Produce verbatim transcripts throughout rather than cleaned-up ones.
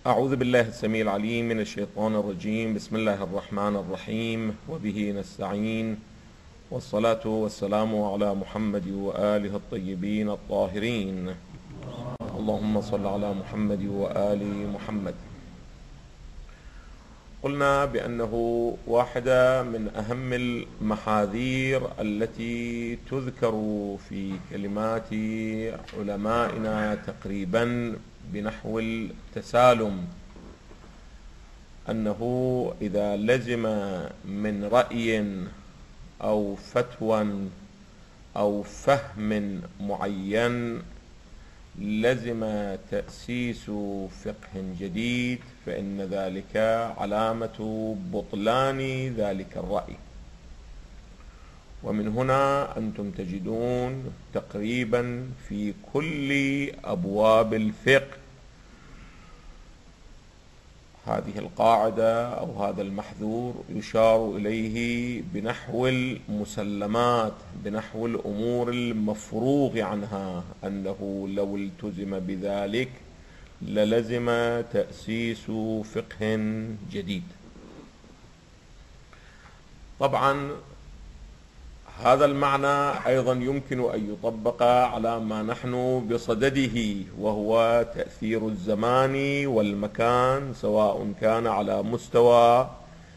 أعوذ بالله السميع العليم من الشيطان الرجيم. بسم الله الرحمن الرحيم، وبه نستعين، والصلاة والسلام على محمد وآله الطيبين الطاهرين. اللهم صل على محمد وآل محمد. قلنا بأنه واحدة من أهم المحاذير التي تذكر في كلمات علمائنا تقريبا بنحو التسالم، أنه إذا لزم من رأي أو فتوى أو فهم معين لزم تأسيس فقه جديد، فإن ذلك علامة بطلان ذلك الرأي. ومن هنا أنتم تجدون تقريبا في كل أبواب الفقه هذه القاعدة أو هذا المحذور يشار إليه بنحو المسلمات، بنحو الأمور المفروغ عنها، أنه لو التزم بذلك للزم تأسيس فقه جديد. طبعا هذا المعنى أيضا يمكن أن يطبق على ما نحن بصدده، وهو تأثير الزمان والمكان، سواء كان على مستوى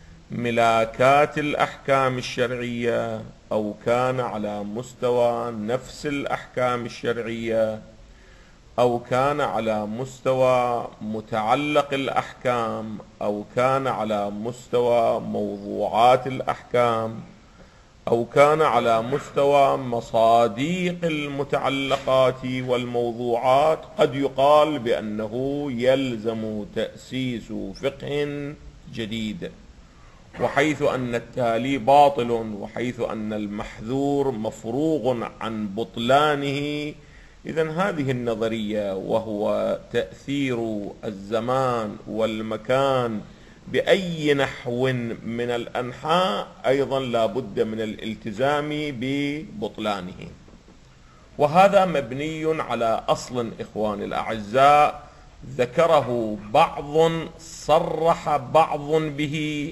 ملاكات الأحكام الشرعية أو كان على مستوى نفس الأحكام الشرعية أو كان على مستوى متعلق الأحكام أو كان على مستوى موضوعات الأحكام أو كان على مستوى مصاديق المتعلقات والموضوعات. قد يقال بأنه يلزم تأسيس فقه جديد، وحيث أن التالي باطل وحيث أن المحذور مفروغ عن بطلانه، إذن هذه النظرية وهو تأثير الزمان والمكان بأي نحو من الأنحاء أيضا لا بد من الالتزام ببطلانه. وهذا مبني على أصل إخواني الأعزاء ذكره بعض صرح بعض به،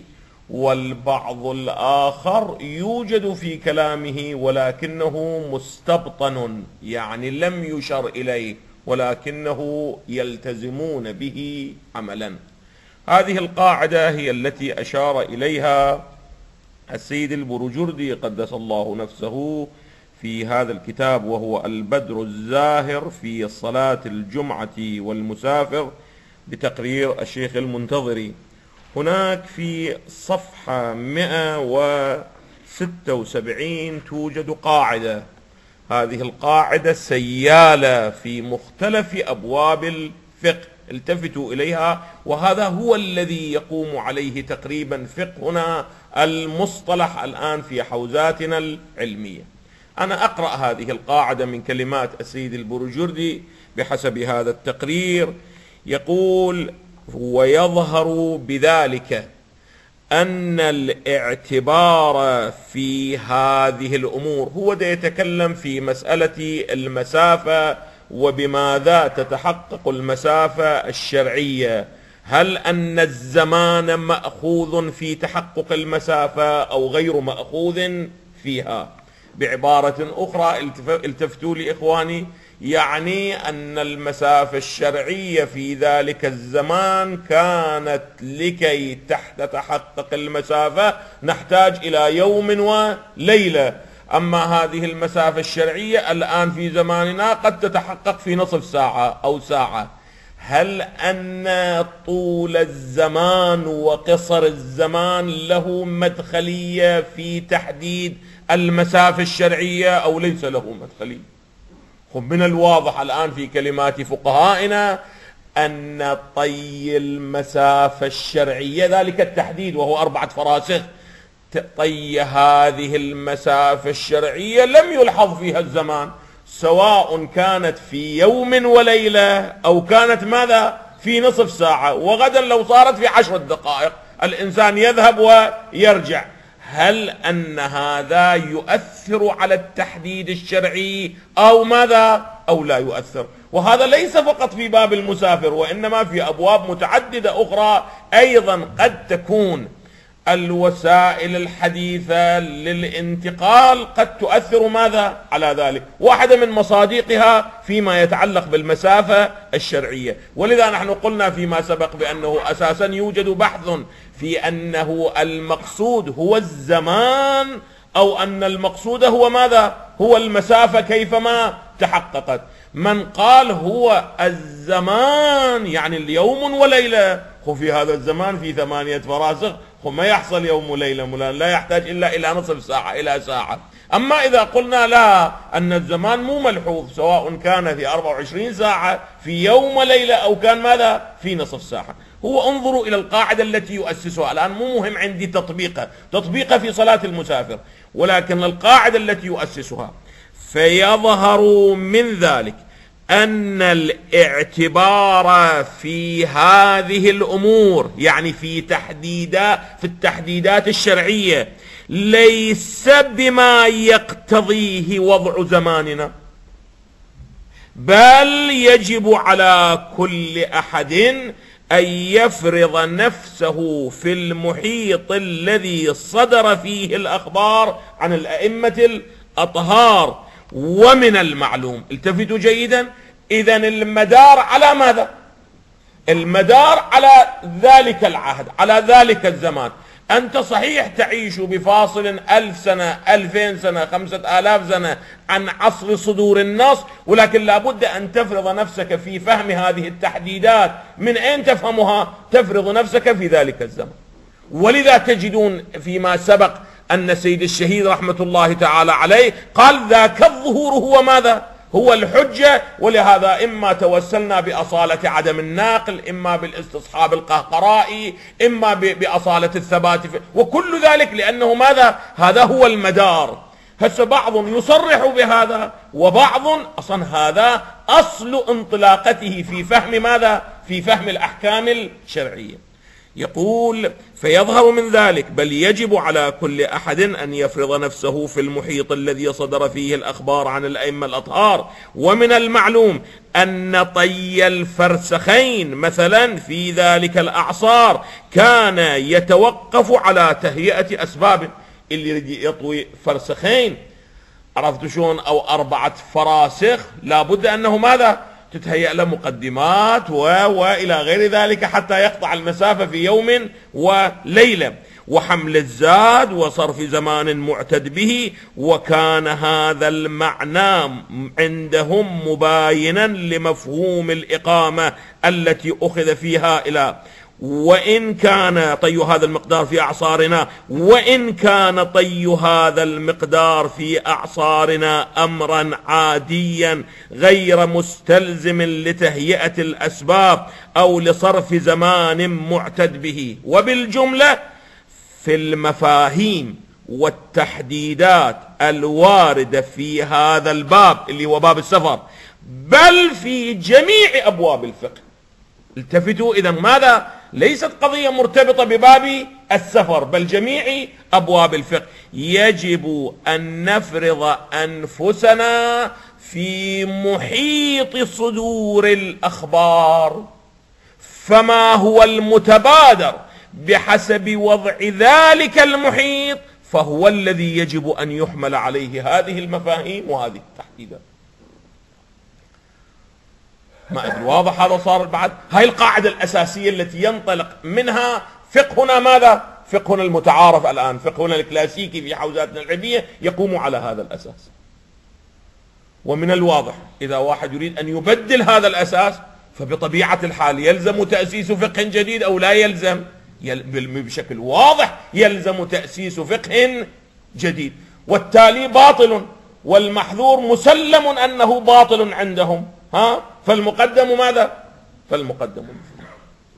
والبعض الآخر يوجد في كلامه ولكنه مستبطن، يعني لم يشر إليه ولكنه يلتزمون به عملا. هذه القاعدة هي التي أشار إليها السيد البروجردي قدس الله نفسه في هذا الكتاب، وهو البدر الزاهر في صلاة الجمعة والمسافر بتقرير الشيخ المنتظري. هناك في صفحة مئة وستة وسبعين توجد قاعدة، هذه القاعدة سيالة في مختلف أبواب الفقه، التفتوا إليها، وهذا هو الذي يقوم عليه تقريبا فقهنا المصطلح الآن في حوزاتنا العلمية. أنا أقرأ هذه القاعدة من كلمات السيد البروجردي بحسب هذا التقرير. يقول: ويظهر بذلك أن الاعتبار في هذه الأمور، هو ده يتكلم في مسألة المسافة وبماذا تتحقق المسافة الشرعية، هل أن الزمان مأخوذ في تحقق المسافة أو غير مأخوذ فيها؟ بعبارة أخرى التفتوا لي إخواني، يعني أن المسافة الشرعية في ذلك الزمان كانت لكي تتحقق المسافة نحتاج إلى يوم وليلة، أما هذه المسافة الشرعية الآن في زماننا قد تتحقق في نصف ساعة أو ساعة. هل أن طول الزمان وقصر الزمان له مدخلية في تحديد المسافة الشرعية أو ليس له مدخلية؟ من الواضح الآن في كلمات فقهائنا أن طي المسافة الشرعية ذلك التحديد وهو أربعة فراسخ، طي هذه المسافة الشرعية لم يلحظ فيها الزمان، سواء كانت في يوم وليلة أو كانت ماذا في نصف ساعة، وغدا لو صارت في عشر دقائق الإنسان يذهب ويرجع. هل أن هذا يؤثر على التحديد الشرعي أو ماذا أو لا يؤثر؟ وهذا ليس فقط في باب المسافر، وإنما في أبواب متعددة أخرى أيضا قد تكون الوسائل الحديثة للانتقال قد تؤثر ماذا على ذلك، واحدة من مصادقها فيما يتعلق بالمسافة الشرعية. ولذا نحن قلنا فيما سبق بأنه أساسا يوجد بحث في أنه المقصود هو الزمان أو أن المقصود هو ماذا؟ هو المسافة كيفما تحققت. من قال هو الزمان يعني اليوم وليلة، وفي هذا الزمان في ثمانية فراسخ وما يحصل يوم وليلة، لا يحتاج إلا إلى نصف ساعة إلى ساعة. أما إذا قلنا لا، أن الزمان مو ملحوظ سواء كان في أربع وعشرين ساعة في يوم وليلة أو كان ماذا في نصف ساعة. هو انظروا إلى القاعدة التي يؤسسها الآن، مو مهم عندي تطبيقها تطبيقها في صلاة المسافر، ولكن القاعدة التي يؤسسها: فيظهر من ذلك أن الاعتبار في هذه الأمور، يعني في تحديدات في التحديدات الشرعية، ليس بما يقتضيه وضع زماننا، بل يجب على كل أحد أن يفرض نفسه في المحيط الذي صدر فيه الأخبار عن الأئمة الأطهار. ومن المعلوم، التفتوا جيدا، إذن المدار على ماذا؟ المدار على ذلك العهد، على ذلك الزمان. أنت صحيح تعيش بفاصل ألف سنة، ألفين سنة، خمسة آلاف سنة عن عصر صدور النص، ولكن لابد أن تفرض نفسك في فهم هذه التحديدات. من أين تفهمها؟ تفرض نفسك في ذلك الزمان. ولذا تجدون فيما سبق أن سيد الشهيد رحمة الله تعالى عليه قال: ذاك الظهور هو ماذا؟ هو الحجة. ولهذا إما توسلنا بأصالة عدم الناقل، إما بالاستصحاب القهقرائي، إما بأصالة الثبات، وكل ذلك لأنه ماذا؟ هذا هو المدار. هسه بعض يصرح بهذا، وبعض أصلا هذا أصل انطلاقته في فهم ماذا؟ في فهم الأحكام الشرعية. يقول: فيظهر من ذلك بل يجب على كل أحد أن يفرض نفسه في المحيط الذي صدر فيه الأخبار عن الأئمة الأطهار. ومن المعلوم أن طي الفرسخين مثلا في ذلك الأعصار كان يتوقف على تهيئة أسباب. اللي يريد يطوي فرسخين، عرفت شلون، أو أربعة فراسخ، لابد أنه ماذا؟ تتهيأ له مقدمات و... وإلى غير ذلك حتى يقطع المسافة في يوم وليلة، وحمل الزاد وصرف زمان معتد به. وكان هذا المعنى عندهم مباينا لمفهوم الإقامة التي أخذ فيها إلى وإن كان طي هذا المقدار في أعصارنا وإن كان طي هذا المقدار في أعصارنا أمرا عاديا غير مستلزم لتهيئة الأسباب أو لصرف زمان معتد به. وبالجملة في المفاهيم والتحديدات الواردة في هذا الباب اللي هو باب السفر، بل في جميع أبواب الفقه. التفتوا، إذا ماذا؟ ليست قضية مرتبطة بباب السفر، بل جميع أبواب الفقه. يجب أن نفرض أنفسنا في محيط صدور الأخبار، فما هو المتبادر بحسب وضع ذلك المحيط فهو الذي يجب أن يحمل عليه هذه المفاهيم وهذه التحديدات. ما أدري واضح هذا صار بعد؟ هاي القاعدة الأساسية التي ينطلق منها فقهنا ماذا؟ فقهنا المتعارف الآن، فقهنا الكلاسيكي في حوزاتنا العلمية يقوم على هذا الأساس. ومن الواضح إذا واحد يريد أن يبدل هذا الأساس فبطبيعة الحال يلزم تأسيس فقه جديد أو لا يلزم؟ بشكل واضح يلزم تأسيس فقه جديد، والتالي باطل والمحذور مسلم أنه باطل عندهم. ها؟ فالمقدم ماذا؟ فالمقدم مثله.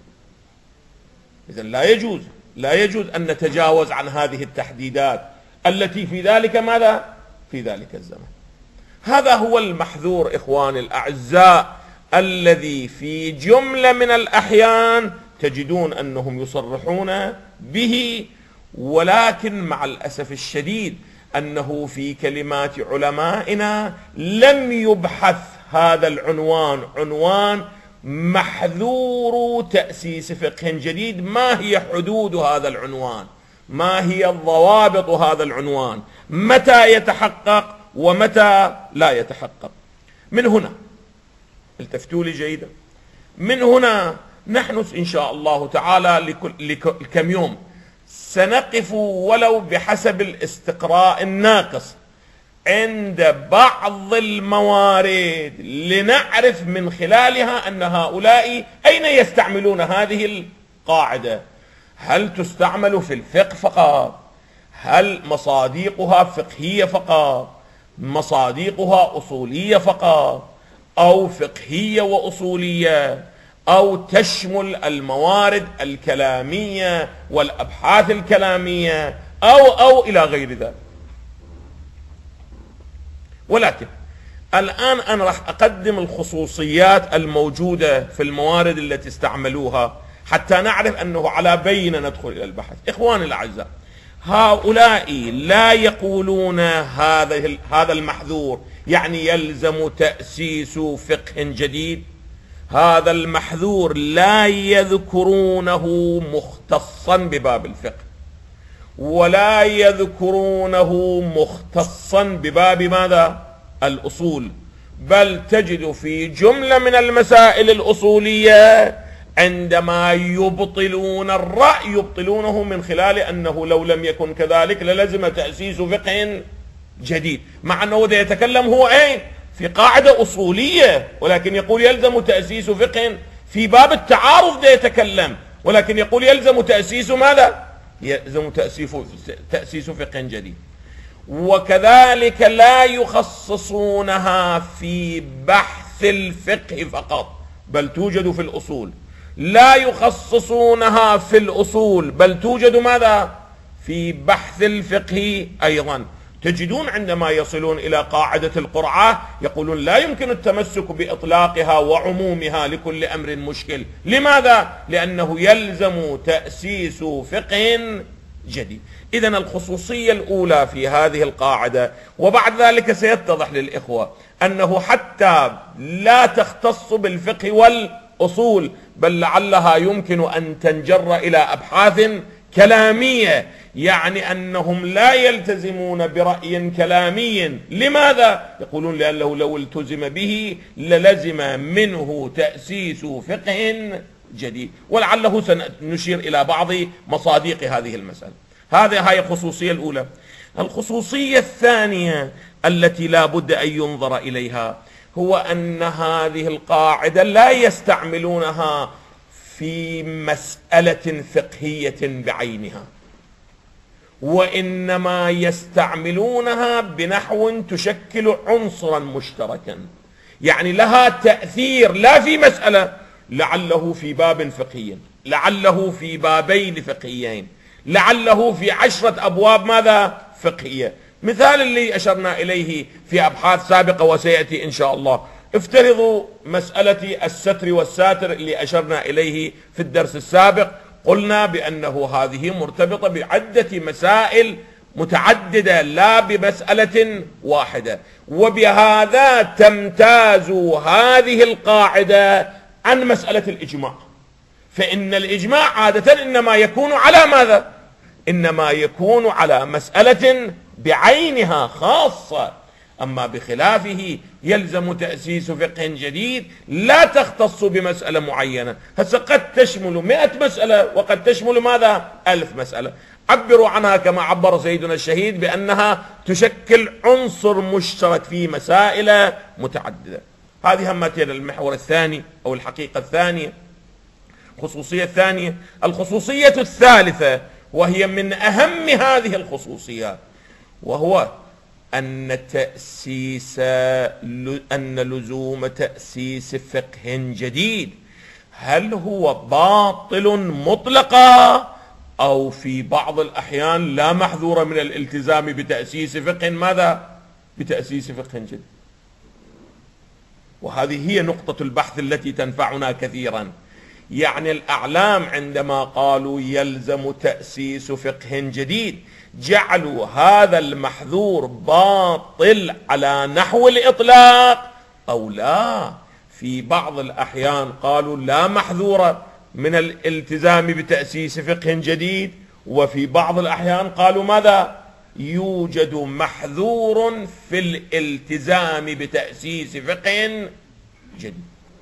إذن لا يجوز لا يجوز أن نتجاوز عن هذه التحديدات التي في ذلك ماذا؟ في ذلك الزمن. هذا هو المحذور إخواني الأعزاء، الذي في جملة من الأحيان تجدون أنهم يصرحون به، ولكن مع الأسف الشديد أنه في كلمات علمائنا لم يبحث هذا العنوان عنوان محذور تأسيس فقه جديد. ما هي حدود هذا العنوان؟ ما هي الضوابط هذا العنوان؟ متى يتحقق ومتى لا يتحقق؟ من هنا التفتوا لي جيدا، من هنا نحن إن شاء الله تعالى لكل لكم يوم سنقف ولو بحسب الاستقراء الناقص عند بعض الموارد لنعرف من خلالها أن هؤلاء أين يستعملون هذه القاعدة. هل تستعمل في الفقه فقط؟ هل مصاديقها فقهية فقط؟ مصاديقها أصولية فقط؟ أو فقهية وأصولية؟ أو تشمل الموارد الكلامية والأبحاث الكلامية أو أو إلى غير ذلك؟ ولكن الآن أنا راح أقدم الخصوصيات الموجودة في الموارد التي استعملوها حتى نعرف أنه على بينة ندخل إلى البحث. إخواني الأعزاء، هؤلاء لا يقولون هذا هذا المحذور يعني يلزم تأسيس فقه جديد. هذا المحذور لا يذكرونه مختصا بباب الفقه، ولا يذكرونه مختصا بباب ماذا؟ الأصول، بل تجد في جملة من المسائل الأصولية عندما يبطلون الرأي يبطلونه من خلال أنه لو لم يكن كذلك للزم تأسيس فقه جديد، مع أنه ده يتكلم هو أين؟ في قاعدة أصولية، ولكن يقول يلزم تأسيس فقه. في باب التعارض ده يتكلم، ولكن يقول يلزم تأسيس ماذا؟ يلزم تأسيس تأسيس فقه جديد. وكذلك لا يخصصونها في بحث الفقه فقط، بل توجد في الأصول. لا يخصصونها في الأصول، بل توجد ماذا؟ في بحث الفقه أيضا. تجدون عندما يصلون إلى قاعدة القرعة يقولون لا يمكن التمسك بإطلاقها وعمومها لكل أمر مشكل. لماذا؟ لأنه يلزم تأسيس فقه جديد. إذن الخصوصية الأولى في هذه القاعدة، وبعد ذلك سيتضح للإخوة أنه حتى لا تختص بالفقه والأصول، بل لعلها يمكن أن تنجر إلى أبحاث كلامية، يعني أنهم لا يلتزمون برأي كلامي. لماذا؟ يقولون لأنه لو التزم به للزم منه تأسيس فقه جديد. ولعله سنشير إلى بعض مصاديق هذه المسألة. هذه هي الخصوصية الأولى. الخصوصية الثانية التي لا بد أن ينظر إليها هو أن هذه القاعدة لا يستعملونها في مسألة فقهية بعينها، وإنما يستعملونها بنحو تشكل عنصرا مشتركا، يعني لها تأثير لا في مسألة، لعله في باب فقهي، لعله في بابين فقهيين، لعله في عشرة أبواب ماذا؟ فقهية. مثال اللي أشرنا إليه في أبحاث سابقة وسيأتي إن شاء الله، افترضوا مسألة الستر والساتر اللي أشرنا إليه في الدرس السابق، قلنا بأنه هذه مرتبطة بعدة مسائل متعددة لا بمسألة واحدة، وبهذا تمتاز هذه القاعدة عن مسألة الإجماع. فإن الإجماع عادة إنما يكون على ماذا؟ إنما يكون على مسألة بعينها خاصة، أما بخلافه يلزم تأسيس فقه جديد لا تختص بمسألة معينة. هسه قد تشمل مئة مسألة وقد تشمل ماذا؟ ألف مسألة. عبروا عنها كما عبر سيدنا الشهيد بأنها تشكل عنصر مشترك في مسائل متعددة. هذه همتي المحور الثاني أو الحقيقة الثانية، الخصوصية الثانية. الخصوصية الثالثة وهي من أهم هذه الخصوصيات، وهو أن تأسيس أن لزوم تأسيس فقه جديد هل هو باطل مطلقا أو في بعض الأحيان لا محذور من الالتزام بتأسيس فقه ماذا؟ بتأسيس فقه جديد. وهذه هي نقطة البحث التي تنفعنا كثيرا. يعني الأعلام عندما قالوا يلزم تأسيس فقه جديد جعلوا هذا المحذور باطل على نحو الإطلاق أو لا. في بعض الأحيان قالوا لا محذور من الالتزام بتأسيس فقه جديد، وفي بعض الأحيان قالوا ماذا؟ يوجد محذور في الالتزام بتأسيس فقه جديد.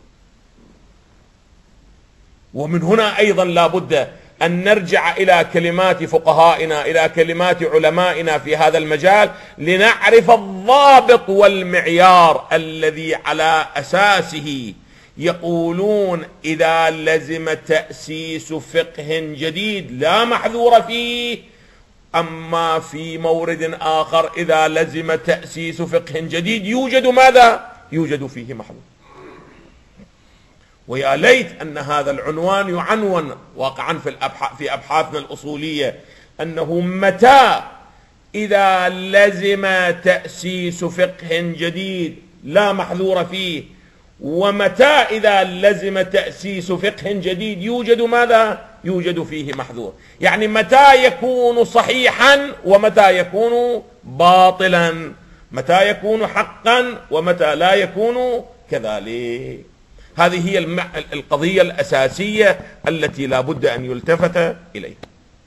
ومن هنا أيضا لا بد أن نرجع إلى كلمات فقهائنا، إلى كلمات علمائنا في هذا المجال، لنعرف الضابط والمعيار الذي على أساسه يقولون إذا لزم تأسيس فقه جديد لا محذور فيه، أما في مورد آخر إذا لزم تأسيس فقه جديد يوجد ماذا؟ يوجد فيه محذور. ويا ليت أن هذا العنوان يعنون واقعا في الأبحاث في أبحاثنا الأصولية، أنه متى إذا لزم تأسيس فقه جديد لا محذور فيه، ومتى إذا لزم تأسيس فقه جديد يوجد ماذا؟ يوجد فيه محذور. يعني متى يكون صحيحا ومتى يكون باطلا، متى يكون حقا ومتى لا يكون كذلك. هذه هي القضية الأساسية التي لا بد أن يلتفت إليها.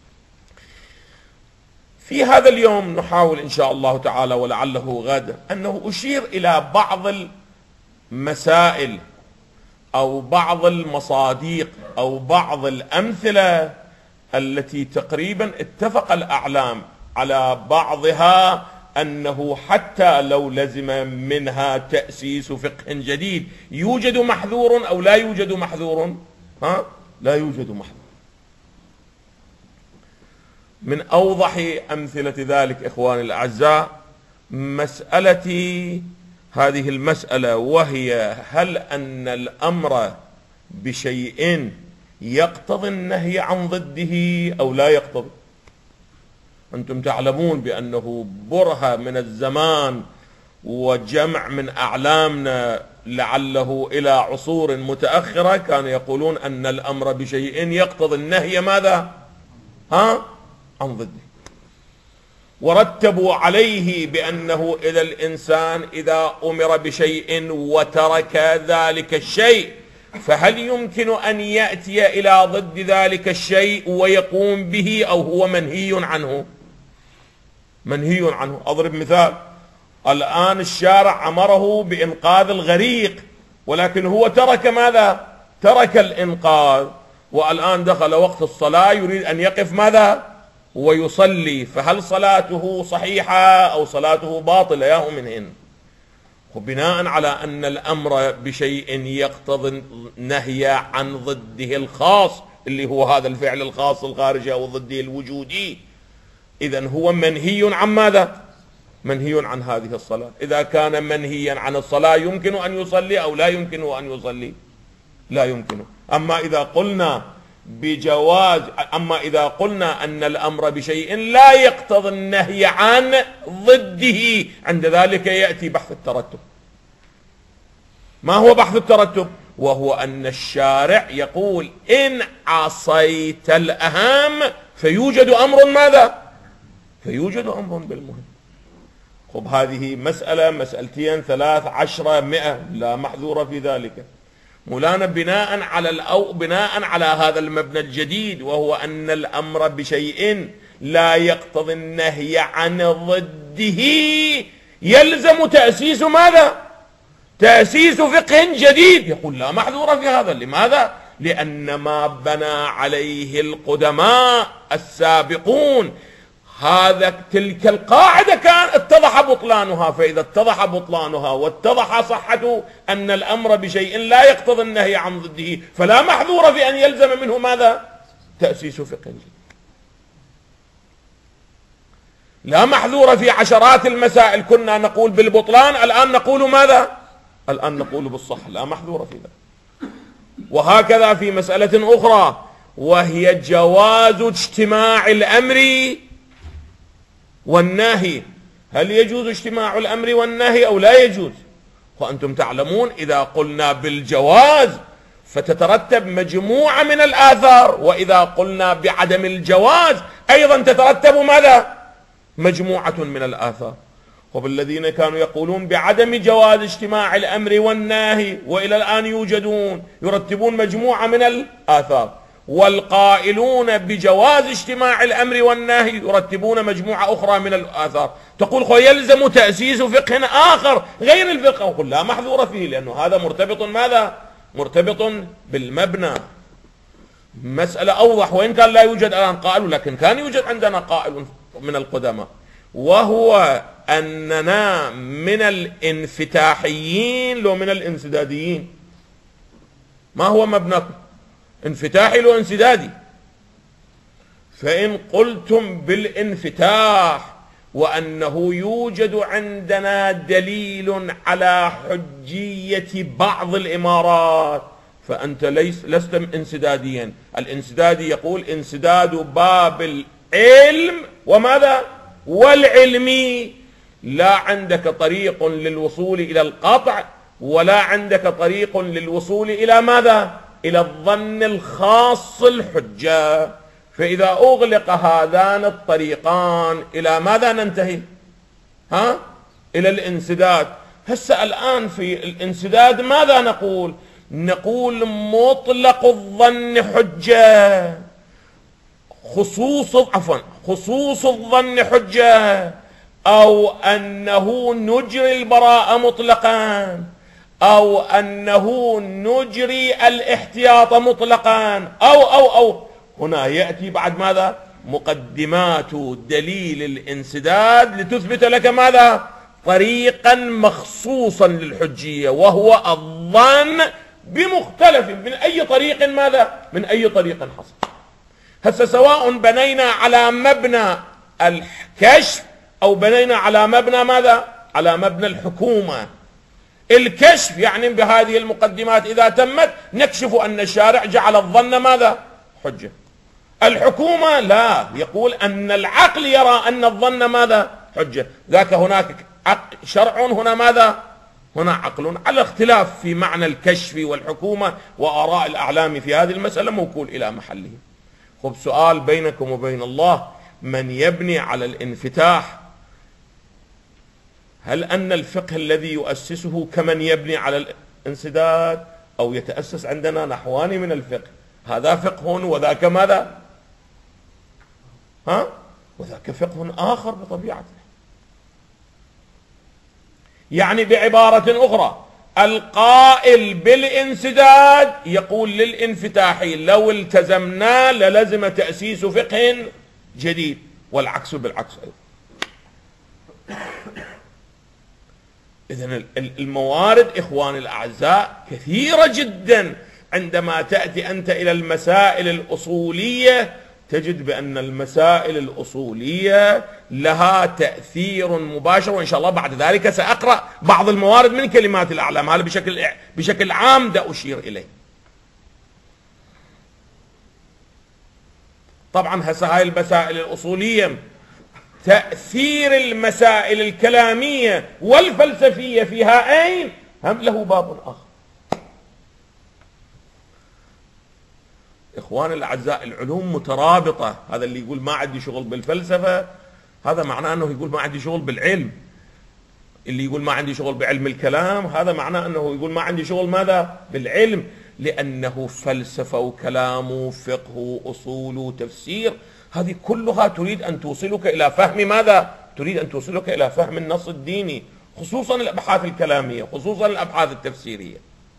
في هذا اليوم نحاول إن شاء الله تعالى ولعله غدا أنه أشير إلى بعض المسائل أو بعض المصاديق أو بعض الأمثلة التي تقريبا اتفق الأعلام على بعضها أنه حتى لو لزم منها تأسيس فقه جديد يوجد محذور أو لا يوجد محذور؟ ها؟ لا يوجد محذور. من أوضح أمثلة ذلك إخواني الأعزاء مسألة هذه المسألة، وهي هل أن الأمر بشيء يقتضي النهي عن ضده أو لا يقتضي؟ أنتم تعلمون بأنه برهة من الزمان وجمع من أعلامنا لعله إلى عصور متأخرة كانوا يقولون أن الأمر بشيء يقتضي النهي ماذا؟ ها؟ عن ضده. ورتبوا عليه بأنه إذا الإنسان إذا أمر بشيء وترك ذلك الشيء فهل يمكن أن يأتي إلى ضد ذلك الشيء ويقوم به أو هو منهي عنه؟ منهي عنه. أضرب مثال، الآن الشارع أمره بإنقاذ الغريق ولكن هو ترك ماذا؟ ترك الإنقاذ، والآن دخل وقت الصلاة يريد أن يقف ماذا؟ ويصلي، فهل صلاته صحيحة أو صلاته باطلة؟ يا هم منهن. وبناء على أن الأمر بشيء يقتضي النهي عن ضده الخاص اللي هو هذا الفعل الخاص الخارجي أو ضده الوجودي، إذن هو منهي عن ماذا؟ منهي عن هذه الصلاة. إذا كان منهيا عن الصلاة يمكن أن يصلي أو لا يمكن أن يصلي؟ لا يمكن. أما إذا قلنا بجواز أما إذا قلنا أن الأمر بشيء لا يقتضي النهي عن ضده، عند ذلك يأتي بحث الترتب. ما هو بحث الترتب؟ وهو أن الشارع يقول إن عصيت الأهم فيوجد أمر ماذا؟ فيوجد أمر بالمهم. خب هذه مسألة مسألتين ثلاث عشرة مئة لا محذور في ذلك. مولانا بناء على الأو بناء على هذا المبنى الجديد، وهو أن الأمر بشيء لا يقتضي النهي عن ضده، يلزم تأسيس ماذا؟ تأسيس فقه جديد. يقول لا محذور في هذا. لماذا؟ لأن ما بنى عليه القدماء السابقون هذا تلك القاعدة كان اتضح بطلانها، فإذا اتضح بطلانها واتضح صحة أن الأمر بشيء لا يقتضي النهي عن ضده فلا محذور في أن يلزم منه ماذا؟ تأسيس فقه جديد. لا محذور في عشرات المسائل كنا نقول بالبطلان، الآن نقول ماذا؟ الآن نقول بالصح. لا محذور في ذلك. وهكذا في مسألة أخرى وهي جواز اجتماع الأمر والنهي. هل يجوز اجتماع الأمر والنهي أو لا يجوز؟ وأنتم تعلمون إذا قلنا بالجواز فتترتب مجموعة من الآثار، وإذا قلنا بعدم الجواز أيضا تترتب ماذا؟ مجموعة من الآثار. خب الذين كانوا يقولون بعدم جواز اجتماع الأمر والنهي وإلى الآن يوجدون يرتبون مجموعة من الآثار، والقائلون بجواز اجتماع الأمر والنهي يرتبون مجموعة أخرى من الآثار. تقول خو يلزم تأسيس فقه آخر غير الفقه، وقل لا محذور فيه، لأنه هذا مرتبط ماذا؟ مرتبط بالمبنى. مسألة أوضح، وإن كان لا يوجد الآن قائل، لكن كان يوجد عندنا قائل من القدماء، وهو أننا من الانفتاحيين لو من الانسداديين. ما هو مبناكم؟ انفتاحي لو انسدادي. فإن قلتم بالانفتاح وأنه يوجد عندنا دليل على حجية بعض الإمارات فأنت ليس لست انسداديا. الانسدادي يقول انسداد باب العلم وماذا؟ والعلمي. لا عندك طريق للوصول إلى القطع ولا عندك طريق للوصول إلى ماذا؟ إلى الظن الخاص الحجة. فإذا أغلق هذان الطريقان إلى ماذا ننتهي؟ ها؟ إلى الانسداد. هسه الآن في الانسداد ماذا نقول؟ نقول مطلق الظن حجة، خصوص عفوا خصوص الظن حجة، أو أنه نجري البراءة مطلقا، أو أنه نجري الاحتياط مطلقا، أو أو أو هنا يأتي بعد ماذا؟ مقدمات دليل الانسداد لتثبت لك ماذا؟ طريقا مخصوصا للحجية، وهو الظن بمختلف من أي طريق ماذا؟ من أي طريق حصل. هسه سواء بنينا على مبنى الكشف أو بنينا على مبنى ماذا؟ على مبنى الحكومة. الكشف يعني بهذه المقدمات إذا تمت نكشف أن الشارع جعل الظن ماذا؟ حجة. الحكومة لا، يقول أن العقل يرى أن الظن ماذا؟ حجة. ذاك هناك شرع، هنا ماذا؟ هنا عقل. على اختلاف في معنى الكشف والحكومة، وآراء الأعلام في هذه المسألة موكول إلى محله. خب سؤال بينكم وبين الله، من يبني على الانفتاح هل أن الفقه الذي يؤسسه كمن يبني على الانسداد، أو يتأسس عندنا نحوان من الفقه؟ هذا فقه وذاك ماذا؟ ها؟ وذاك فقه آخر بطبيعته. يعني بعبارة أخرى، القائل بالانسداد يقول للانفتاحي لو التزمنا للزم تأسيس فقه جديد، والعكس بالعكس أيضا. إذن الموارد إخواني الأعزاء كثيرة جدا. عندما تأتي أنت إلى المسائل الأصولية تجد بأن المسائل الأصولية لها تأثير مباشر، وإن شاء الله بعد ذلك سأقرأ بعض الموارد من كلمات الأعلام، هذا بشكل بشكل عام دا أشير إليه. طبعا هسه هاي المسائل الأصولية تأثير المسائل الكلامية والفلسفية فيها أين؟ هم له باب آخر. إخواني الأعزاء العلوم مترابطة. هذا اللي يقول ما عندي شغل بالفلسفة هذا معناه أنه يقول ما عندي شغل بالعلم. اللي يقول ما عندي شغل بعلم الكلام هذا معناه أنه يقول ما عندي شغل ماذا؟ بالعلم، لأنه فلسفة وكلام وفقه وأصول وتفسير هذه كلها تريد أن توصلك إلى فهم ماذا؟ تريد أن توصلك إلى فهم النص الديني، خصوصا الأبحاث الكلامية، خصوصا الأبحاث التفسيرية.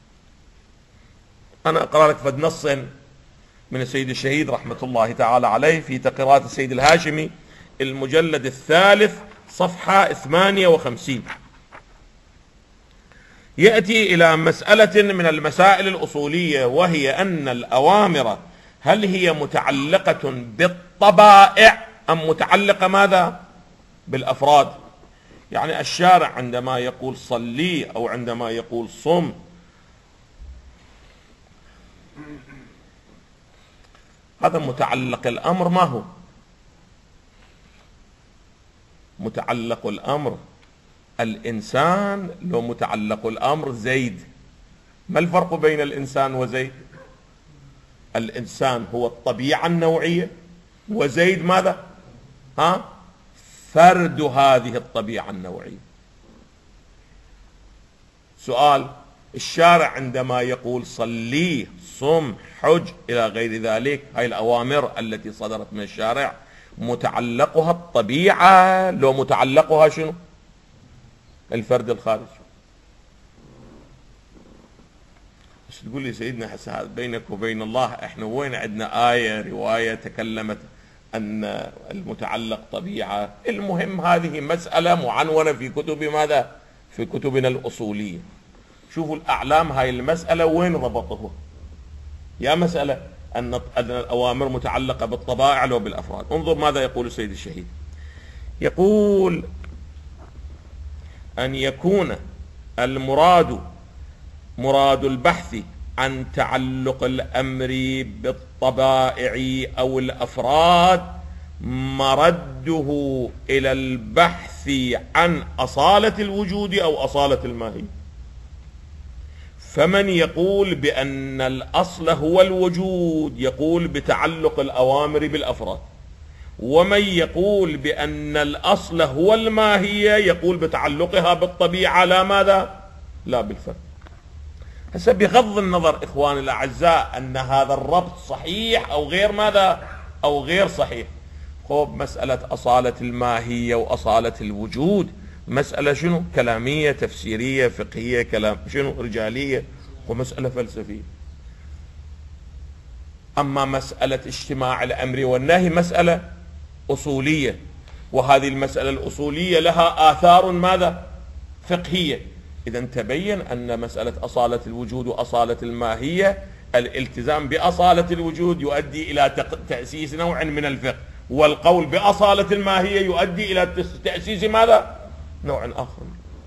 أنا أقرأ لك فد نص من السيد الشهيد رحمة الله تعالى عليه في تقريرات السيد الهاشمي المجلد الثالث صفحة ثمانية وخمسين. يأتي إلى مسألة من المسائل الأصولية، وهي أن الأوامر هل هي متعلقة بالطبائع أم متعلقة ماذا؟ بالأفراد. يعني الشارع عندما يقول صلي أو عندما يقول صم هذا متعلق الأمر ما هو؟ متعلق الأمر الإنسان لو متعلق الأمر زيد. ما الفرق بين الإنسان وزيد؟ الإنسان هو الطبيعة النوعية، وزيد ماذا؟ ها؟ فرد هذه الطبيعة النوعية. سؤال: الشارع عندما يقول صلي، صم، حج إلى غير ذلك، هاي الأوامر التي صدرت من الشارع متعلقها الطبيعة لو متعلقها شنو؟ الفرد الخارجي. بس تقول لي سيدنا حسن بينك وبين الله احنا وين عندنا آية رواية تكلمت أن المتعلق طبيعة؟ المهم هذه مسألة معنونة في كتب ماذا؟ في كتبنا الأصولية. شوفوا الأعلام هاي المسألة وين ربطوها. يا مسألة أن الأوامر متعلقة بالطبائع لو بالأفراد. انظر ماذا يقول السيد الشهيد. يقول: أن يكون المراد مراد البحث عن تعلق الأمر بالطبائع أو الأفراد مرده إلى البحث عن أصالة الوجود أو أصالة الماهية. فمن يقول بأن الأصل هو الوجود يقول بتعلق الأوامر بالأفراد، ومن يقول بأن الأصل هو الماهية يقول بتعلقها بالطبيعة لا ماذا؟ لا بالفرد. هسه بغض النظر إخواني الأعزاء أن هذا الربط صحيح أو غير ماذا؟ أو غير صحيح. خب مسألة أصالة الماهية وأصالة الوجود مسألة شنو؟ كلامية، تفسيرية، فقهية، كلام شنو؟ رجالية، ومسألة فلسفية. أما مسألة اجتماع الأمر والنهي مسألة أصولية، وهذه المسألة الأصولية لها آثار ماذا؟ فقهية. إذا تبين أن مسألة أصالة الوجود وأصالة الماهية الالتزام بأصالة الوجود يؤدي إلى تأسيس نوع من الفقه، والقول بأصالة الماهية يؤدي إلى تأسيس ماذا؟ نوع آخر.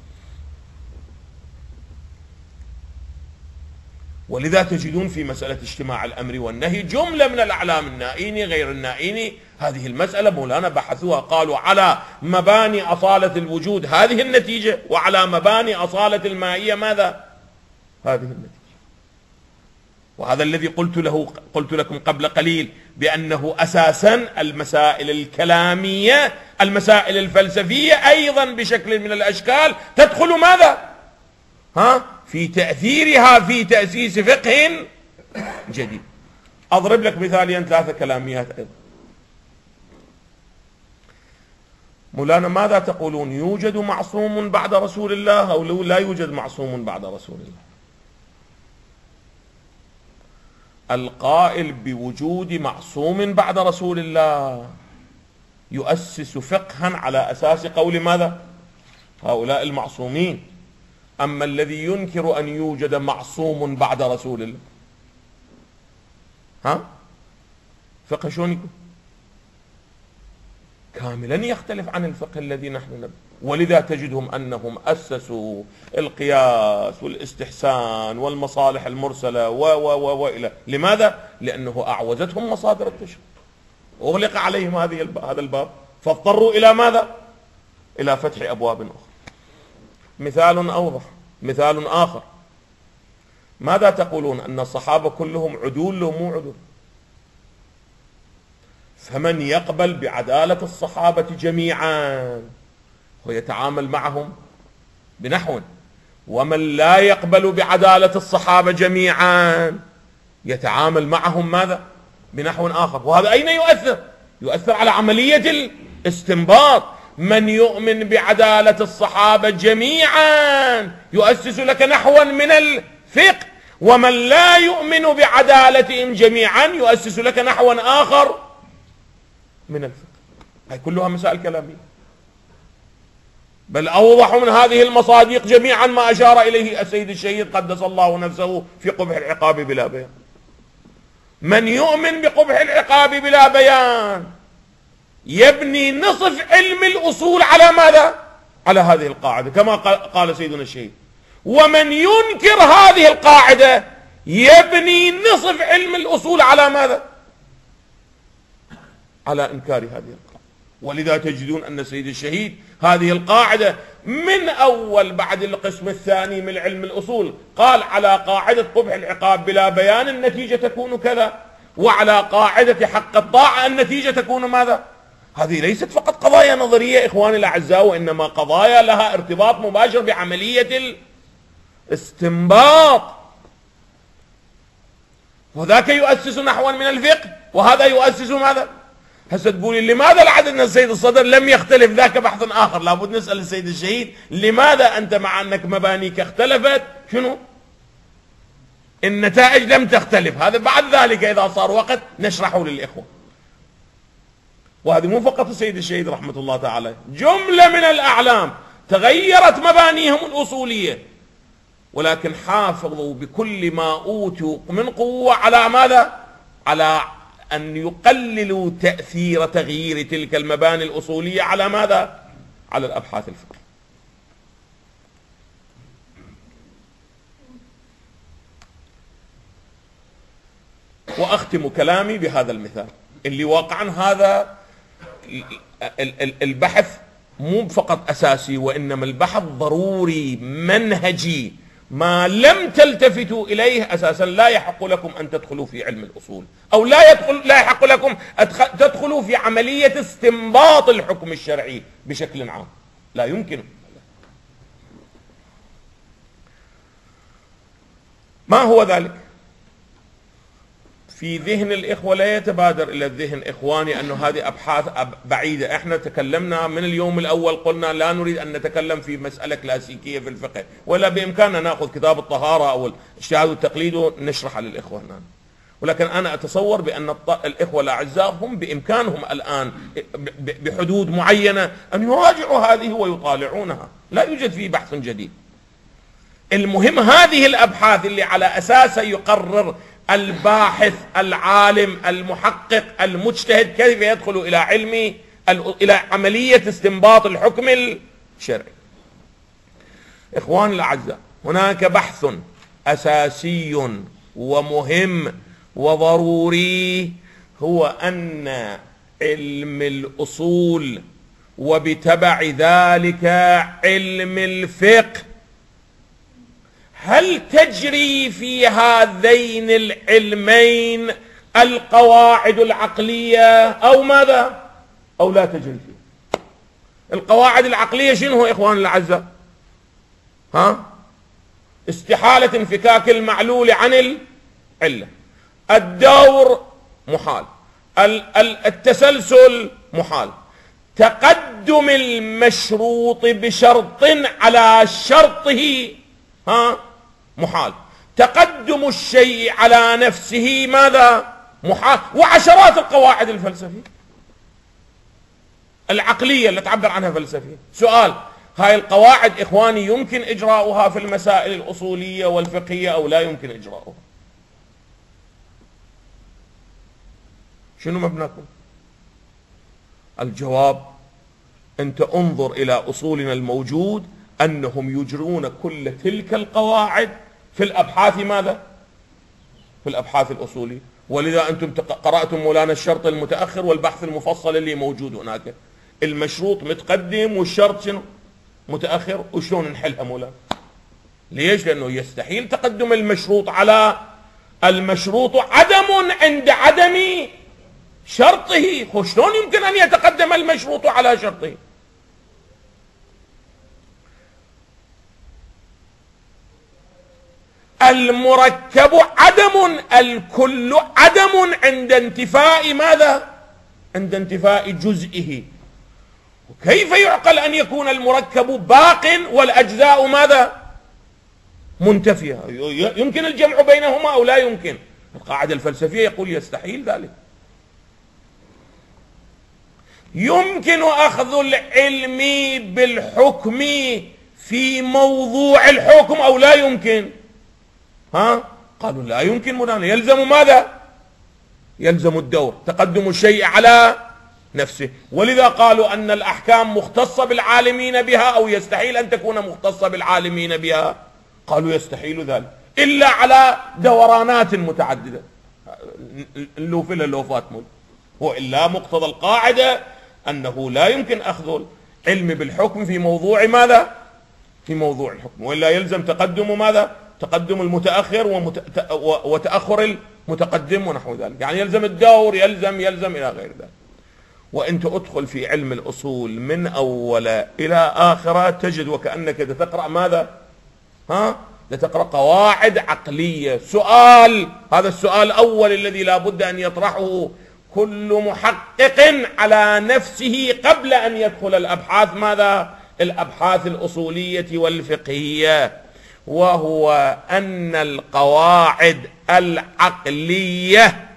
ولذا تجدون في مسألة اجتماع الأمر والنهي جملة من الأعلام النائيني غير النائيني هذه المسألة مولانا بحثوها، قالوا على مباني أصالة الوجود هذه النتيجة، وعلى مباني أصالة الماهية ماذا؟ هذه النتيجة. وهذا الذي قلت له قلت لكم قبل قليل بأنه أساسا المسائل الكلامية المسائل الفلسفية أيضا بشكل من الأشكال تدخل ماذا؟ ها؟ في تأثيرها في تأسيس فقه جديد. أضرب لك مثالين ثلاثة كلاميات أيضا. مولانا ماذا تقولون؟ يوجد معصوم بعد رسول الله أو لا يوجد معصوم بعد رسول الله؟ القائل بوجود معصوم بعد رسول الله يؤسس فقها على أساس قول ماذا؟ هؤلاء المعصومين. أما الذي ينكر أن يوجد معصوم بعد رسول الله ها؟ فقه شلون يكون؟ كاملا يختلف عن الفقه الذي نحن نبدأ. ولذا تجدهم أنهم أسسوا القياس والاستحسان والمصالح المرسلة و و و وإلى. لماذا؟ لأنه أعوزتهم مصادر التشريع، أغلق عليهم هذه هذا الباب، فاضطروا إلى ماذا؟ إلى فتح أبواب أخرى. مثال أوضح، مثال آخر. ماذا تقولون؟ أن الصحابة كلهم عدول لو مو عدول؟ فمن يقبل بعدالة الصحابة جميعا ويتعامل معهم بنحو، ومن لا يقبل بعدالة الصحابة جميعا يتعامل معهم ماذا؟ بنحو آخر. وهذا أين يؤثر؟ يؤثر على عملية الاستنباط. من يؤمن بعدالة الصحابة جميعا يؤسس لك نحوا من الفقه، ومن لا يؤمن بعدالتهم جميعا يؤسس لك نحوا آخر من الفقه. هاي كلها مسائل كلامية، بل أوضح من هذه المصادق جميعا ما أشار إليه السيد الشهيد قدس الله نفسه في قبح العقاب بلا بيان. من يؤمن بقبح العقاب بلا بيان يبني نصف علم الأصول على ماذا؟ على هذه القاعدة كما قال سيدنا الشهيد. ومن ينكر هذه القاعدة يبني نصف علم الأصول على ماذا؟ على إنكار هذه القاعدة. ولذا تجدون أن سيد الشهيد هذه القاعدة من أول بعد القسم الثاني من علم الأصول قال على قاعدة قبح العقاب بلا بيان النتيجة تكون كذا، وعلى قاعدة حق الطاعة النتيجة تكون ماذا؟ هذه ليست فقط قضايا نظرية إخواني الأعزاء، وإنما قضايا لها ارتباط مباشر بعملية الاستنباط. وذاك يؤسس نحوا من الفقه وهذا يؤسس ماذا؟ هسه تقولي لماذا العدد من السيد الصدر لم يختلف؟ ذاك بحث آخر، لابد نسأل السيد الشهيد لماذا أنت مع أنك مبانيك اختلفت شنو؟ النتائج لم تختلف. هذا بعد ذلك إذا صار وقت نشرحه للإخوة. وهذه مو فقط السيد الشهيد رحمة الله تعالى، جملة من الأعلام تغيرت مبانيهم الأصولية، ولكن حافظوا بكل ما أوتوا من قوة على ماذا؟ على أن يقللوا تأثير تغيير تلك المباني الأصولية على ماذا؟ على الأبحاث الفقهية. وأختم كلامي بهذا المثال اللي واقعا هذا البحث مو فقط أساسي، وإنما البحث ضروري منهجي. ما لم تلتفتوا إليه أساسا لا يحق لكم أن تدخلوا في علم الأصول، أو لا يدخل لا يحق لكم تدخلوا في عملية استنباط الحكم الشرعي بشكل عام، لا يمكن. ما هو ذلك؟ في ذهن الإخوة لا يتبادر إلى الذهن إخواني أنه هذه أبحاث بعيدة. احنا تكلمنا من اليوم الأول، قلنا لا نريد أن نتكلم في مسألة كلاسيكية في الفقه، ولا بإمكاننا نأخذ كتاب الطهارة أو الاجتهاد والتقليد ونشرحها للإخوة هنا. ولكن أنا أتصور بأن الإخوة الأعزاء هم بإمكانهم الآن بحدود معينة أن يراجعوا هذه ويطالعونها، لا يوجد فيه بحث جديد. المهم هذه الأبحاث اللي على أساسها يقرر الباحث العالم المحقق المجتهد كيف يدخل إلى علم إلى عملية استنباط الحكم الشرعي. إخواني الأعزاء، هناك بحث أساسي ومهم وضروري، هو أن علم الأصول وبتبع ذلك علم الفقه هل تجري في هذين العلمين القواعد العقلية أو ماذا؟ أو لا تجري فيه. القواعد العقلية شنو إخواني الأعزاء؟ ها؟ استحالة انفكاك المعلول عن العلة، الدور محال، التسلسل محال، تقدم المشروط بشرط على شرطه ها محال، تقدم الشيء على نفسه ماذا؟ محال. وعشرات القواعد الفلسفية العقلية اللي تعبر عنها فلسفية. سؤال: هاي القواعد إخواني يمكن إجراؤها في المسائل الأصولية والفقهية أو لا يمكن إجراؤها؟ شنو مبناكم؟ الجواب: أنت انظر إلى أصولنا الموجود أنهم يجرون كل تلك القواعد في الأبحاث ماذا؟ في الأبحاث الأصولية. ولذا أنتم قرأتم مولانا الشرط المتأخر والبحث المفصل اللي موجود هناك، المشروط متقدم والشرط شنو؟ متأخر. وشلون نحلها مولانا؟ ليش؟ لأنه يستحيل تقدم المشروط على المشروط عدم عند عدم شرطه. شلون يمكن أن يتقدم المشروط على شرطه؟ المركب عدم، الكل عدم عند انتفاء ماذا؟ عند انتفاء جزئه. وكيف يعقل أن يكون المركب باق والأجزاء ماذا؟ منتفية؟ يمكن الجمع بينهما أو لا يمكن؟ القاعدة الفلسفية يقول يستحيل ذلك. يمكن أخذ العلم بالحكم في موضوع الحكم أو لا يمكن؟ ها؟ قالوا لا يمكن مولانا، يلزم ماذا؟ يلزم الدور، تقدم الشيء على نفسه. ولذا قالوا أن الأحكام مختصة بالعالمين بها أو يستحيل أن تكون مختصة بالعالمين بها. قالوا يستحيل ذلك إلا على دورانات متعددة، اللوفلة اللوفات مول. وإلا مقتضى القاعدة أنه لا يمكن أخذ العلم بالحكم في موضوع ماذا؟ في موضوع الحكم، وإلا يلزم تقدم ماذا؟ تقدم المتأخر ومت... وتأخر المتقدم ونحو ذلك. يعني يلزم الدور، يلزم يلزم إلى غير ذلك. وانت ادخل في علم الأصول من أول إلى آخره تجد وكأنك تقرأ ماذا؟ ها؟ تقرأ قواعد عقلية. سؤال، هذا السؤال الأول الذي لا بد أن يطرحه كل محقق على نفسه قبل أن يدخل الأبحاث ماذا؟ الأبحاث الأصولية والفقهية، وهو أن القواعد العقلية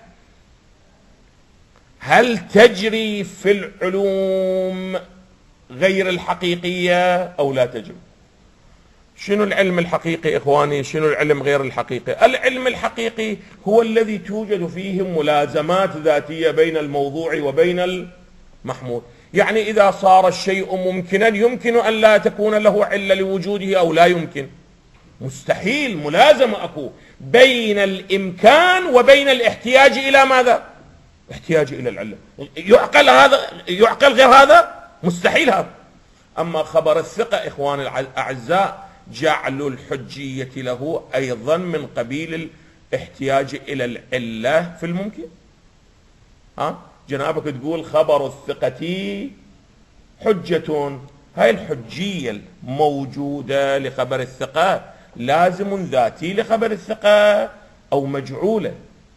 هل تجري في العلوم غير الحقيقية أو لا تجري؟ شنو العلم الحقيقي إخواني؟ شنو العلم غير الحقيقي؟ العلم الحقيقي هو الذي توجد فيه ملازمات ذاتية بين الموضوع وبين المحمول. يعني إذا صار الشيء ممكنا يمكن أن لا تكون له علة لوجوده أو لا يمكن؟ مستحيل، ملازمة أكو بين الإمكان وبين الاحتياج إلى ماذا؟ احتياج إلى العلة. يعقل هذا؟ يعقل غير هذا؟ مستحيل هذا. أما خبر الثقة إخوان الأعزاء جعل الحجية له أيضا من قبيل الاحتياج إلى العلة في الممكن. ها؟ جنابك تقول خبر الثقة حجة، هاي الحجية الموجودة لخبر الثقة لازم ذاتي لخبر الثقة أو مجعولة.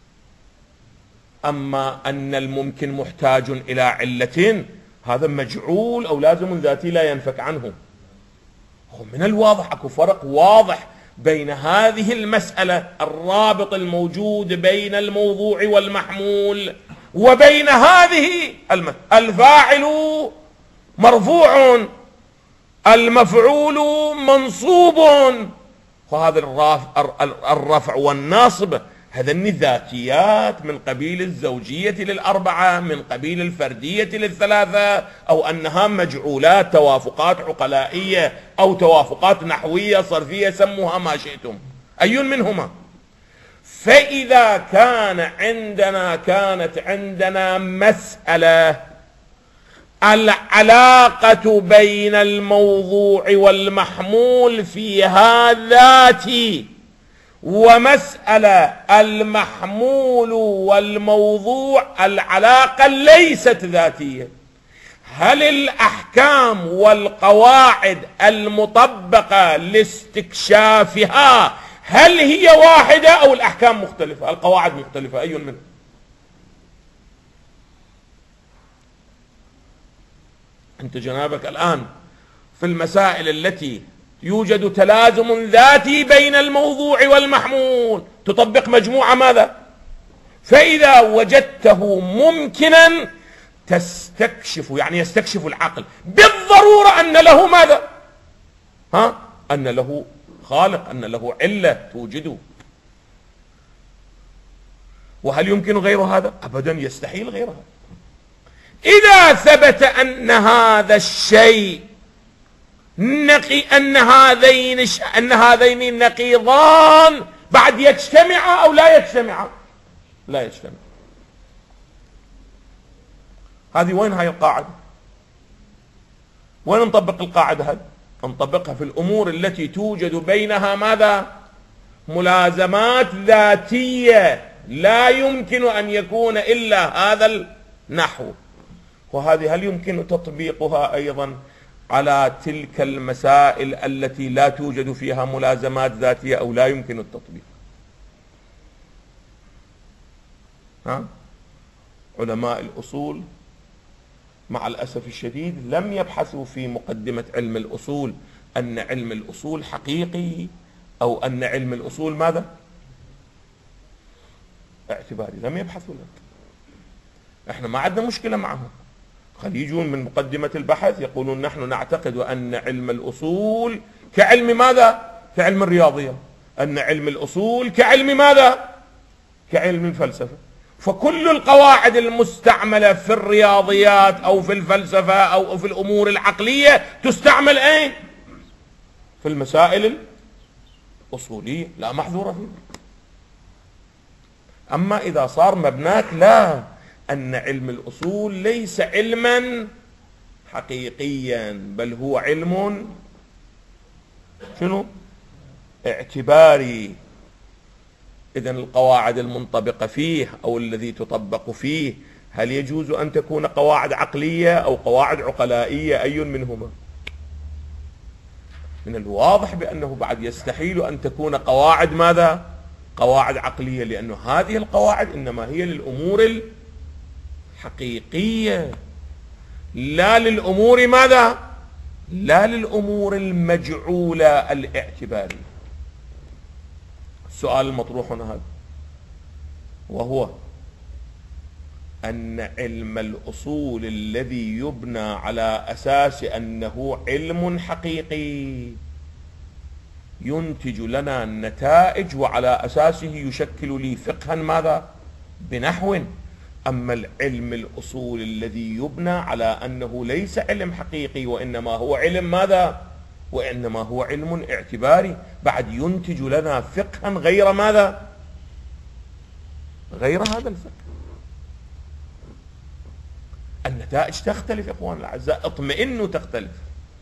أما أن الممكن محتاج إلى علة هذا مجعول أو لازم ذاتي لا ينفك عنه. من الواضح أكو فرق واضح بين هذه المسألة، الرابط الموجود بين الموضوع والمحمول، وبين هذه المسألة. الفاعل مرفوع، المفعول منصوب، وهذا الرفع والنصب هذين ذاتيات من قبيل الزوجية للأربعة، من قبيل الفردية للثلاثة، أو أنها مجعولات، توافقات عقلائية أو توافقات نحوية صرفية، سموها ما شئتم، أي منهما. فإذا كان عندنا كانت عندنا مسألة العلاقة بين الموضوع والمحمول فيها ذاتي، ومسألة المحمول والموضوع العلاقة ليست ذاتية، هل الأحكام والقواعد المطبقة لاستكشافها هل هي واحدة أو الأحكام مختلفة، القواعد مختلفة، أي منها؟ أنت جنابك الآن في المسائل التي يوجد تلازم ذاتي بين الموضوع والمحمول تطبق مجموعة ماذا؟ فإذا وجدته ممكنا تستكشف، يعني يستكشف العقل بالضرورة أن له ماذا؟ ها؟ أن له خالق، أن له علة توجده. وهل يمكن غير هذا؟ أبدا، يستحيل غير هذا. إذا ثبت أن هذا الشيء نقي، أن هذين أن هذين النقيضان بعد يجتمعا أو لا يجتمعا؟ لا يجتمع. هذه وين هاي القاعدة؟ وين نطبق القاعدة هذه؟ نطبقها في الأمور التي توجد بينها ماذا؟ ملازمات ذاتية لا يمكن أن يكون إلا هذا النحو. وهذه هل يمكن تطبيقها أيضا على تلك المسائل التي لا توجد فيها ملازمات ذاتية أو لا يمكن التطبيق؟ ها؟ علماء الأصول مع الأسف الشديد لم يبحثوا في مقدمة علم الأصول أن علم الأصول حقيقي أو أن علم الأصول ماذا؟ اعتباري، لم يبحثوا لك. احنا ما عندنا مشكلة معهم، خلي يجون من مقدمة البحث يقولون نحن نعتقد أن علم الأصول كعلم ماذا؟ كعلم الرياضية، أن علم الأصول كعلم ماذا؟ كعلم الفلسفة. فكل القواعد المستعملة في الرياضيات أو في الفلسفة أو في الأمور العقلية تستعمل أين؟ في المسائل الأصولية، لا محظورة فيه. أما إذا صار مبناك لا، أن علم الأصول ليس علما حقيقيا بل هو علم شنو؟ اعتباري. إذن القواعد المنطبقة فيه أو الذي تطبق فيه هل يجوز أن تكون قواعد عقلية أو قواعد عقلائية؟ أي منهما؟ من الواضح بأنه بعد يستحيل أن تكون قواعد ماذا؟ قواعد عقلية، لأن هذه القواعد إنما هي للأمور الحقيقية لا للأمور ماذا؟ لا للأمور المجعولة الاعتبارية. السؤال المطروح هنا هذا، وهو أن علم الأصول الذي يبنى على أساس أنه علم حقيقي ينتج لنا النتائج وعلى أساسه يشكل لي فقها ماذا؟ بنحو. أما العلم الأصول الذي يبنى على أنه ليس علم حقيقي وإنما هو علم ماذا؟ وإنما هو علم اعتباري، بعد ينتج لنا فقها غير ماذا؟ غير هذا الفقه. النتائج تختلف إخوان الأعزاء، اطمئنوا تختلف.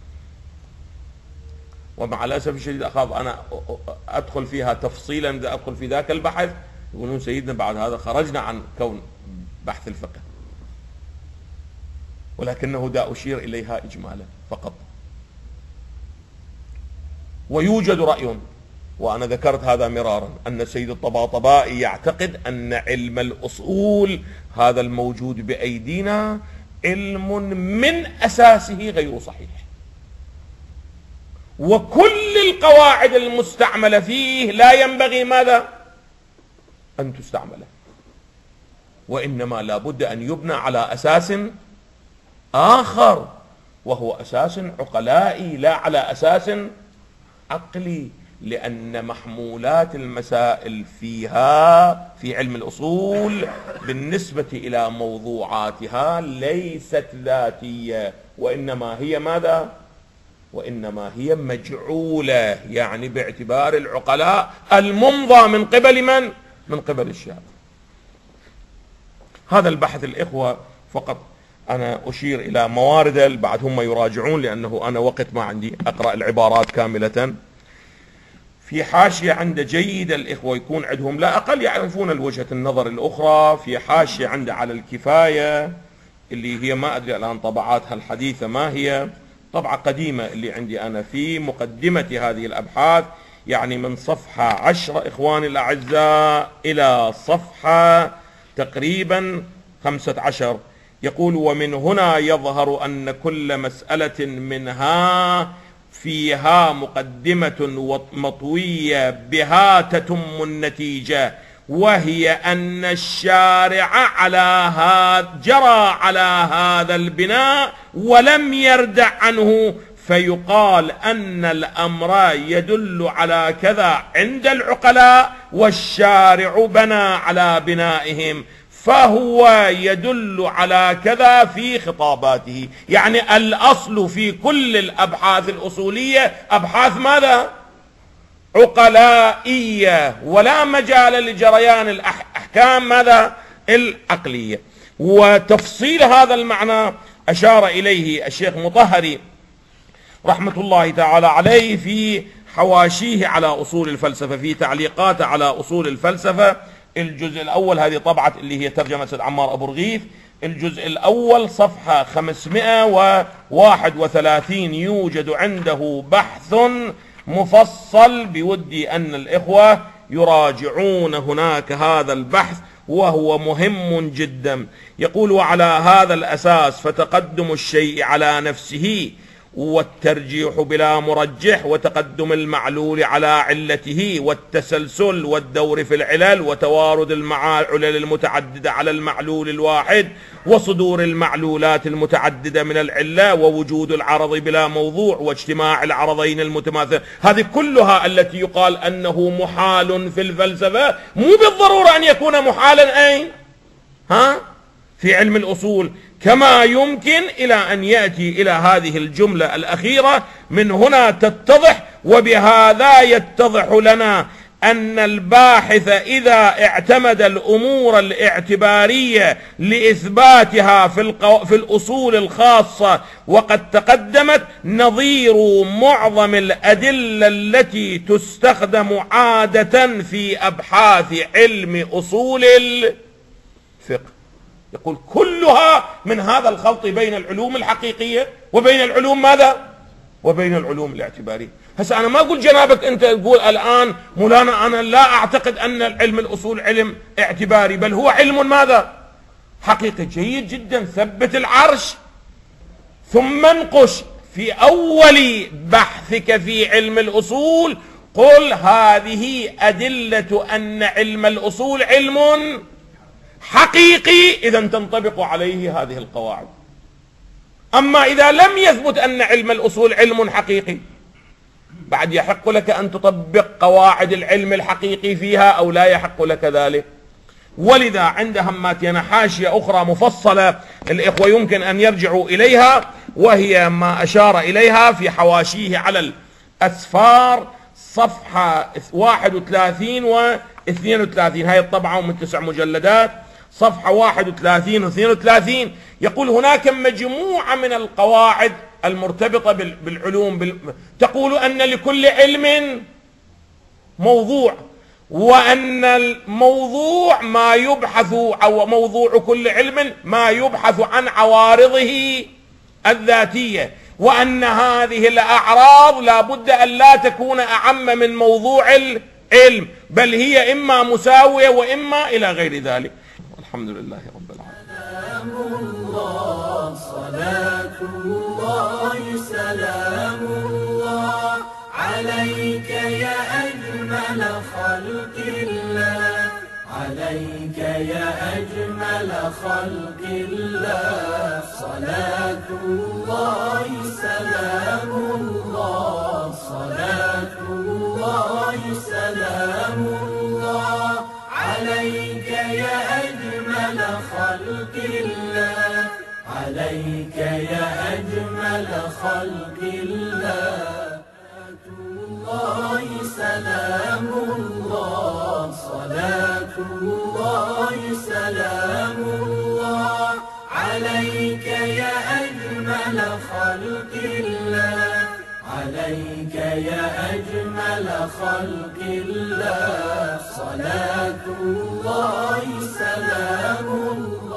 ومع الأسف الشديد أخاف أنا أدخل فيها تفصيلا، إذا أدخل في ذاك البحث يقولون سيدنا بعد هذا خرجنا عن كون بحث الفقه، ولكنه دا أشير إليها إجمالا فقط. ويوجد رأي، وأنا ذكرت هذا مرارا، أن السيد الطباطبائي يعتقد أن علم الأصول هذا الموجود بأيدينا علم من أساسه غير صحيح، وكل القواعد المستعملة فيه لا ينبغي ماذا؟ أن تستعمل، وإنما لا بد أن يبنى على أساس آخر، وهو أساس عقلائي لا على أساس عقلي، لأن محمولات المسائل فيها في علم الأصول بالنسبة إلى موضوعاتها ليست ذاتية، وإنما هي ماذا؟ وإنما هي مجعولة، يعني باعتبار العقلاء الممضى من قبل من؟ من قبل الشعب. هذا البحث الإخوة فقط أنا أشير إلى موارد، بعد هم يراجعون لأنه أنا وقت ما عندي أقرأ العبارات كاملة. في حاشية عند جيد الإخوة يكون عندهم لا أقل يعرفون الوجهة النظر الأخرى، في حاشية عند على الكفاية اللي هي ما أدري الآن طبعاتها الحديثة ما هي، طبعة قديمة اللي عندي أنا في مقدمة هذه الأبحاث، يعني من صفحة عشرة إخواني الأعزاء إلى صفحة تقريبا خمسة عشر، يقول: ومن هنا يظهر أن كل مسألة منها فيها مقدمة مطوية بها تتم النتيجة، وهي أن الشارع على هذا جرى على هذا البناء ولم يردع عنه، فيقال أن الأمر يدل على كذا عند العقلاء والشارع بنى على بنائهم، فهو يدل على كذا في خطاباته. يعني الأصل في كل الأبحاث الأصولية أبحاث ماذا؟ عقلائية، ولا مجال لجريان الأحكام ماذا؟ العقلية. وتفصيل هذا المعنى أشار إليه الشيخ مطهري رحمة الله تعالى عليه في حواشيه على أصول الفلسفة، في تعليقاته على أصول الفلسفة، الجزء الأول، هذه طبعة اللي هي ترجمة سيد عمار أبو رغيف، الجزء الأول صفحة خمسمائة وواحد وثلاثين، يوجد عنده بحث مفصل بودي أن الإخوة يراجعون هناك هذا البحث، وهو مهم جدا. يقول: وعلى هذا الأساس فتقدم الشيء على نفسه والترجيح بلا مرجح، وتقدم المعلول على علته، والتسلسل والدور في العلل، وتوارد المعالل المتعددة على المعلول الواحد، وصدور المعلولات المتعددة من العلة، ووجود العرض بلا موضوع، واجتماع العرضين المتماثل. هذه كلها التي يقال أنه محال في الفلسفة مو بالضرورة أن يكون محالا أين؟ ها؟ في علم الأصول، كما يمكن إلى أن يأتي إلى هذه الجملة الأخيرة: من هنا تتضح، وبهذا يتضح لنا أن الباحث إذا اعتمد الأمور الاعتبارية لإثباتها في, القو... في الأصول الخاصة وقد تقدمت نظير معظم الأدلة التي تستخدم عادة في أبحاث علم أصول الفقه. يقول كلها من هذا الخلط بين العلوم الحقيقية وبين العلوم ماذا؟ وبين العلوم الاعتبارية. هسه أنا ما أقول جنابك أنت تقول الآن مولانا أنا لا أعتقد أن العلم الأصول علم اعتباري، بل هو علم ماذا؟ حقيقي. جيد جدا، ثبت العرش ثم انقش في أول بحثك في علم الأصول، قل هذه أدلة أن علم الأصول علم حقيقي، إذا تنطبق عليه هذه القواعد. أما إذا لم يثبت أن علم الأصول علم حقيقي، بعد يحق لك أن تطبق قواعد العلم الحقيقي فيها أو لا يحق لك ذلك. ولذا عند هماتنا حاشية أخرى مفصلة الإخوة يمكن أن يرجعوا إليها، وهي ما أشار إليها في حواشيه على الأسفار صفحة واحد وثلاثين واثنين وثلاثين، هاي الطبعة من تسع مجلدات، صفحة واحد وثلاثين واثنين وثلاثين. يقول هناك مجموعة من القواعد المرتبطة بالعلوم بال... تقول أن لكل علم موضوع، وأن الموضوع ما يبحث أو موضوع كل علم ما يبحث عن عوارضه الذاتية، وأن هذه الأعراض لا بد أن لا تكون أعم من موضوع العلم، بل هي إما مساوية وإما إلى غير ذلك. الحمد لله رب العالمين. الله صلاة الله سلام الله عليك يا أجمل خلق الله، عليك يا أجمل خلق الله، صلاة الله سلام الله، صلاة الله سلام الله عليك يا أجمل خلق الله، عليك يا أجمل خلق الله، الله سلام الله، صلاة الله سلام الله عليك يا أجمل خلق الله، عليك يا أجمل خلق الله، صلاة الله سلام الله.